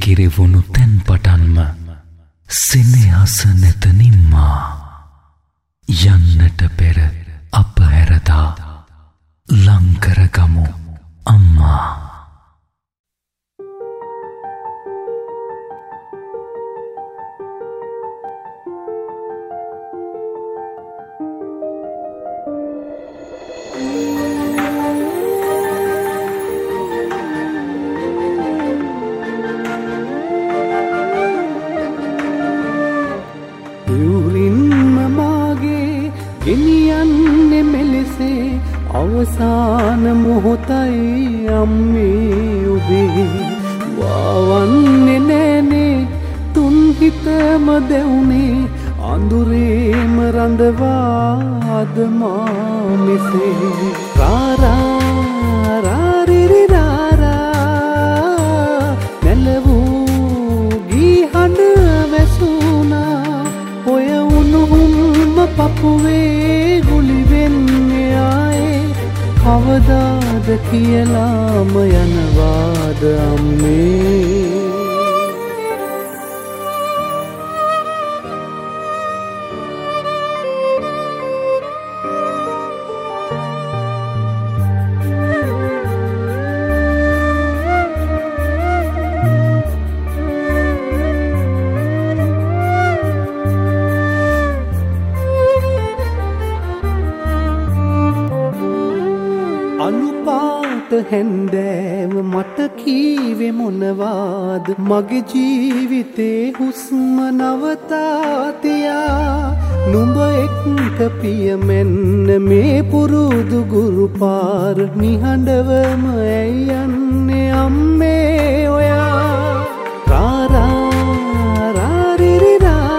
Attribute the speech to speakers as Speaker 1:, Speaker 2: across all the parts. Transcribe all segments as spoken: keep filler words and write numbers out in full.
Speaker 1: කිරිවුණු තැන් පටන්ම සෙනෙහස නැත නිම්මා. යන්නට පෙර අප හැරදා ලංකරගමු අම්මා.
Speaker 2: ගෙනියන්නේ මෙලෙසේ අවසාන මොහොතයි අම්මේ ඔබේ. වාවන්නේ නෑනේ තුන් හිතම දැවුනේ අඳුරේම රඳවාද මා මෙසේ. රාරා රාරිරි රාරා නැලවූ ගී හඬ වැසුනා. ඔය උණුහුම්ම පපුවේ ගුලි වෙන්නේ ආයේ කවදාද කියලාම යනවාද අම්මේ. අනුපාත හැන්දෑව මට කීවේ මොනවාද මගේ ජීවිතේ හුස්ම නවතාතියා. නුඹ එක්ක පිය මෙන්න මේ පුරුදු ගුරු පාර නිහඬවම ඇයි යන්නේ අම්මේ ඔයා. රාරා රාරිරි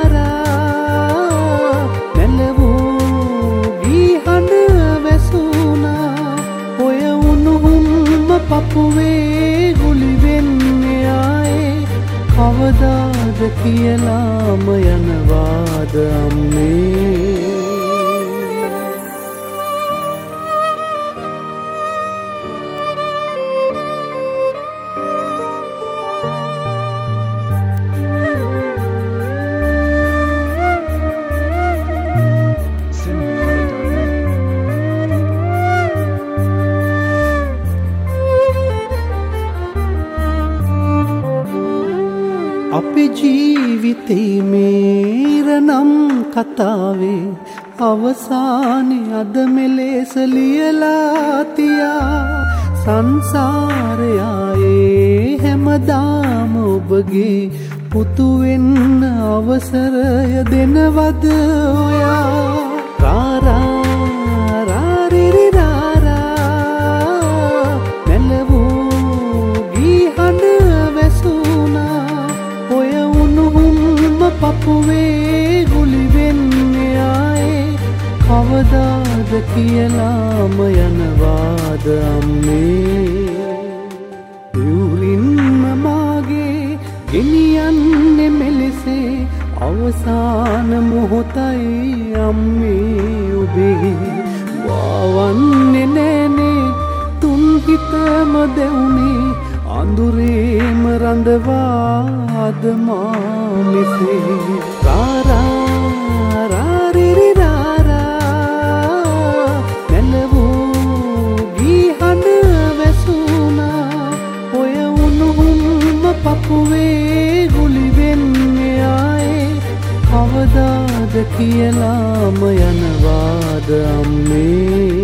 Speaker 2: රාරා නැලවූ ගී හඬ වැසුනා. ඔය උණුහුම්ම පපුවේ ගුලි වෙන්නේ ආයේ කවදාද කියලාම යනවාද අම්මේ. අපේ ජීවිතේ මේරනම් කතාවේ අවසානයේ අද මෙලෙස ලියලා තියා. සංසාරයේ හැමදාම ඔබගේ පුතු වෙන්න අවසරය දෙනවද ඔයා. රාරා රාරිරි රාරා නැලවූ ගී හඬ වැසුනා. ඔය උණුහුම්ම පපුවේ ගුලි වෙන්නේ ආයේ කවදාද කියලාම යනවාද අම්මේ. යුරින්ම මාගේ ගෙනියන්නේ මෙලෙසේ අවසාන මොහොතයි අම්මේ ඔබේ. වාවන්නේ නෑනේ තුන් හිතම දැවුනේ අඳුරේම රඳවාද මා මෙසේ. රාරා රාරිරි රාරා නැලවූ ගී හඬ වැසුනා. ඔය උණුහුම්ම පපුවේ ගුලි වෙන්නේ ආයේ කවදාද කියලාම යනවාද අම්මේ.